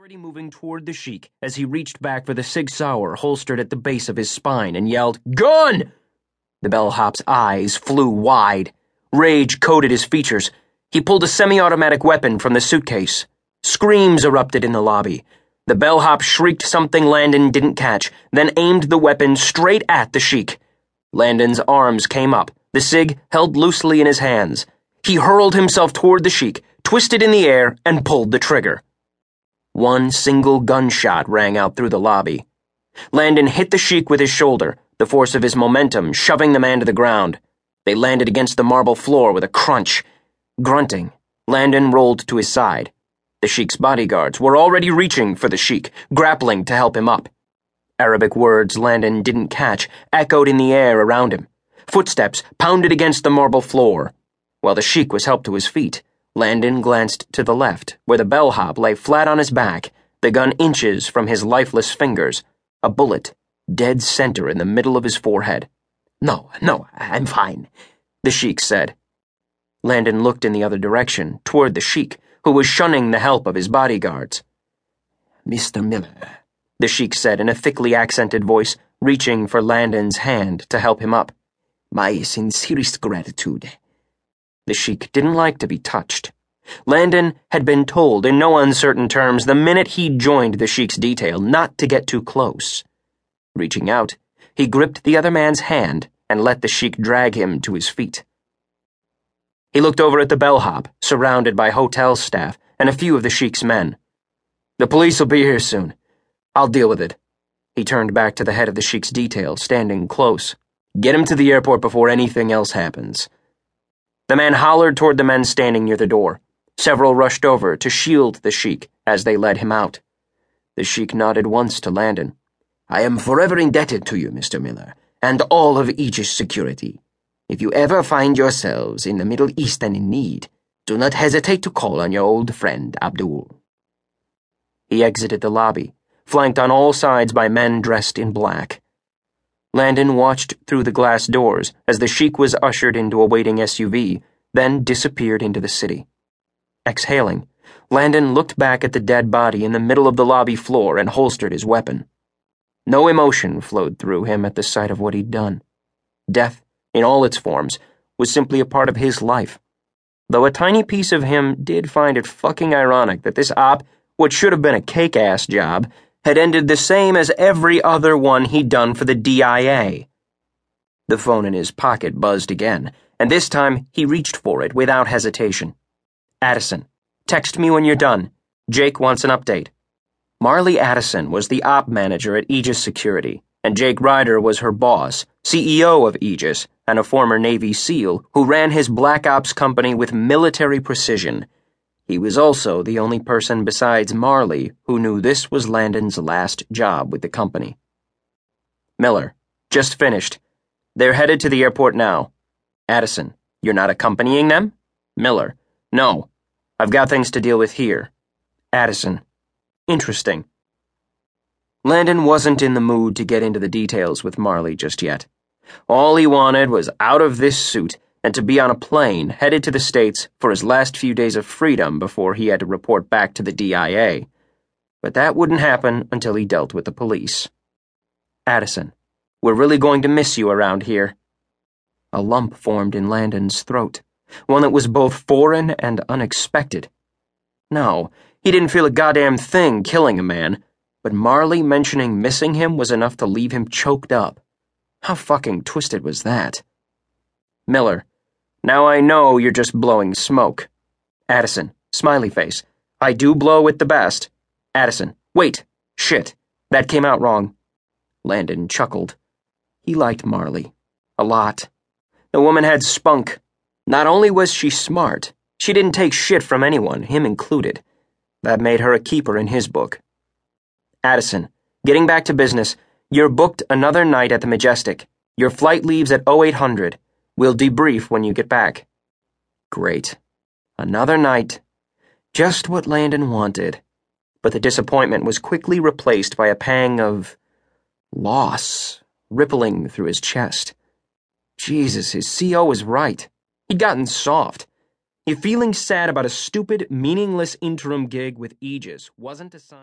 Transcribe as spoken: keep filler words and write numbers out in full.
already moving toward the Sheik as he reached back for the Sig Sauer holstered at the base of his spine and yelled, "Gun!" The bellhop's eyes flew wide. Rage coated his features. He pulled a semi-automatic weapon from the suitcase. Screams erupted in the lobby. The bellhop shrieked something Landon didn't catch, then aimed the weapon straight at the Sheik. Landon's arms came up, the Sig held loosely in his hands. He hurled himself toward the Sheik, twisted in the air, and pulled the trigger. One single gunshot rang out through the lobby. Landon hit the Sheik with his shoulder, the force of his momentum shoving the man to the ground. They landed against the marble floor with a crunch. Grunting, Landon rolled to his side. The Sheik's bodyguards were already reaching for the Sheik, grappling to help him up. Arabic words Landon didn't catch echoed in the air around him. Footsteps pounded against the marble floor. While the Sheik was helped to his feet, Landon glanced to the left, where the bellhop lay flat on his back, the gun inches from his lifeless fingers, a bullet, dead center in the middle of his forehead. "No, no, I'm fine," the Sheik said. Landon looked in the other direction, toward the Sheik, who was shunning the help of his bodyguards. "Mister Miller," the Sheik said in a thickly accented voice, reaching for Landon's hand to help him up. "My sincerest gratitude." The Sheik didn't like to be touched. Landon had been told in no uncertain terms the minute he joined the Sheik's detail not to get too close. Reaching out, he gripped the other man's hand and let the Sheik drag him to his feet. He looked over at the bellhop, surrounded by hotel staff and a few of the Sheik's men. "The police will be here soon. I'll deal with it." He turned back to the head of the Sheik's detail, standing close. "Get him to the airport before anything else happens." The man hollered toward the men standing near the door. Several rushed over to shield the Sheik as they led him out. The Sheik nodded once to Landon. "I am forever indebted to you, Mister Miller, and all of Aegis Security. If you ever find yourselves in the Middle East and in need, do not hesitate to call on your old friend Abdul." He exited the lobby, flanked on all sides by men dressed in black. Landon watched through the glass doors as the Sheik was ushered into a waiting S U V, then disappeared into the city. Exhaling, Landon looked back at the dead body in the middle of the lobby floor and holstered his weapon. No emotion flowed through him at the sight of what he'd done. Death, in all its forms, was simply a part of his life. Though a tiny piece of him did find it fucking ironic that this op, what should have been a cake-ass job, had ended the same as every other one he'd done for the D I A. The phone in his pocket buzzed again, and this time he reached for it without hesitation. "Addison, text me when you're done. Jake wants an update." Marley Addison was the op manager at Aegis Security, and Jake Ryder was her boss, C E O of Aegis, and a former Navy SEAL who ran his Black Ops company with military precision. He was also the only person besides Marley who knew this was Landon's last job with the company. "Miller, just finished. They're headed to the airport now." "Addison, you're not accompanying them?" Miller, "No. I've got things to deal with here." Addison, "Interesting." Landon wasn't in the mood to get into the details with Marley just yet. All he wanted was out of this suit and to be on a plane headed to the States for his last few days of freedom before he had to report back to the D I A. But that wouldn't happen until he dealt with the police. "Addison, we're really going to miss you around here." A lump formed in Landon's throat, one that was both foreign and unexpected. No, he didn't feel a goddamn thing killing a man, but Marley mentioning missing him was enough to leave him choked up. How fucking twisted was that? "Miller, now I know you're just blowing smoke." Addison, smiley face, "I do blow with the best." Addison, "Wait, shit, that came out wrong." Landon chuckled. He liked Marley. A lot. The woman had spunk. Not only was she smart, she didn't take shit from anyone, him included. That made her a keeper in his book. "Addison, getting back to business, you're booked another night at the Majestic. Your flight leaves at oh eight hundred. We'll debrief when you get back." Great. Another night. Just what Landon wanted. But the disappointment was quickly replaced by a pang of loss rippling through his chest. Jesus, his C O was right. He'd gotten soft. If feeling sad about a stupid, meaningless interim gig with Aegis wasn't a sign